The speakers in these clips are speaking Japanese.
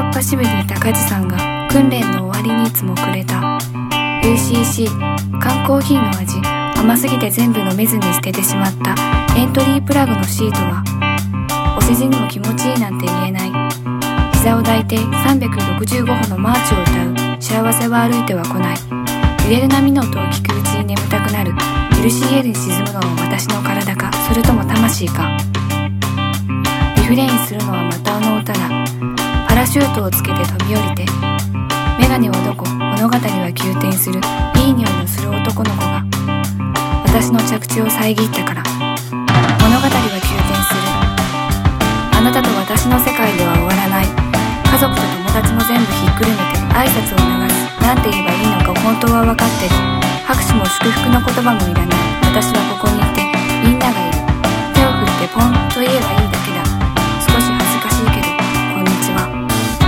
ッパ支部にいた梶さんが訓練の終わりにいつもくれた UCC 缶コーヒーの味、甘すぎて全部飲めずに捨ててしまったエントリープラグのシートはお世辞にも気持ちいいなんて言えない。膝を抱いて365歩のマーチを歌う幸せは歩いては来ない。揺れる波の音を聞くうちに眠たくなる。許し家に沈むのは私の体か、それとも魂か。リフレインするのはまたあの歌だ。パラシュートをつけて飛び降りて、メガネはどこ、物語は急転する。いい匂いのする男の子が私の着地を遮ったから。物語は急転する。あなたと私の世界では終わらない。家族と友達も全部ひっくるめて挨拶を流す。なんて言えばいいのか本当は分かってる。拍手も祝福の言葉もいらない。私はここにいて、みんながいる。手を振ってポンと言えばいいだけだ。少し恥ずかしいけど、こんにちは。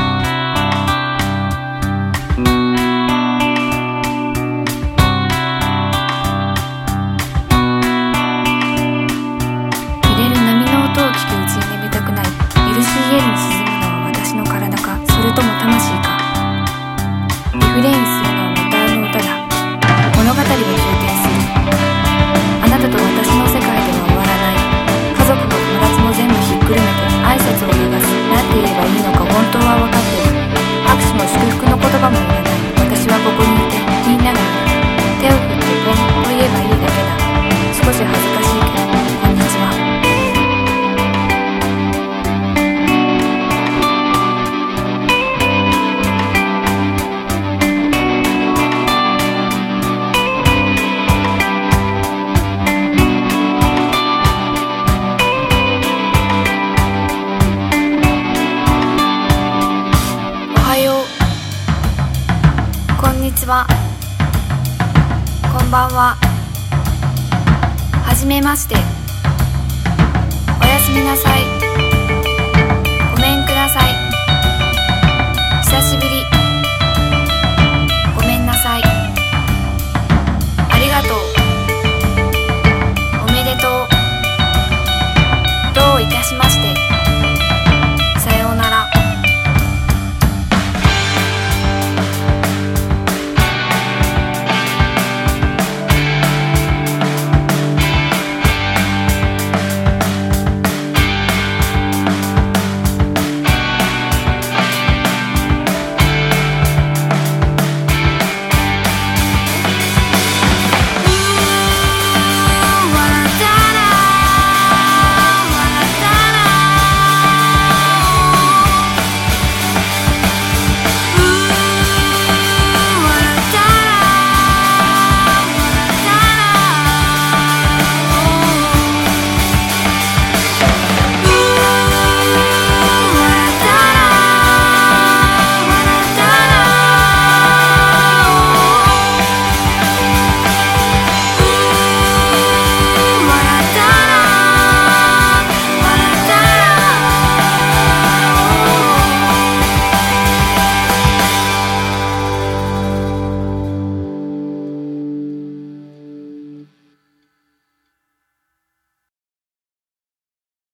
揺れる波の音を聞くうちに眠たくなる。許し家に沈むのは私の体か、それとも魂か。リフレインするのはまたあの歌だ。物語は急転する。あなたと私の世界では終わらない。家族も友達も全部ひっくるめて挨拶を流す。なんて言えばいいのか本当は分かってる。拍手も祝福の言葉もいらない。私はここにいて、みんながいる。手を振ってポンと言えばいいだけだ。少し恥ずかしいけど、こんにちは。こんにちは。こんばんは。はじめまして。おやすみなさい。